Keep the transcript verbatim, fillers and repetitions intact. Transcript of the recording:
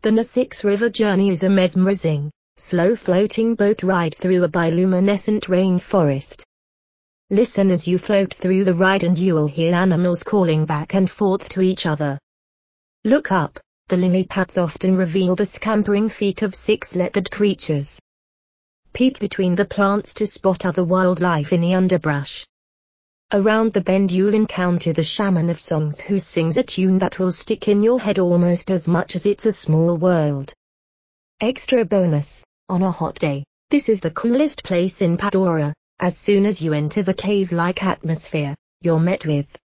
The Nassix River journey is a mesmerizing, slow-floating boat ride through a bioluminescent rainforest. Listen as you float through the ride and you will hear animals calling back and forth to each other. Look up, the lily pads often reveal the scampering feet of six-legged creatures. Peek between the plants to spot other wildlife in the underbrush. Around the bend you'll encounter the shaman of songs who sings a tune that will stick in your head almost as much as It's a Small World. Extra bonus, on a hot day, this is the coolest place in Pandora. As soon as you enter the cave-like atmosphere, you're met with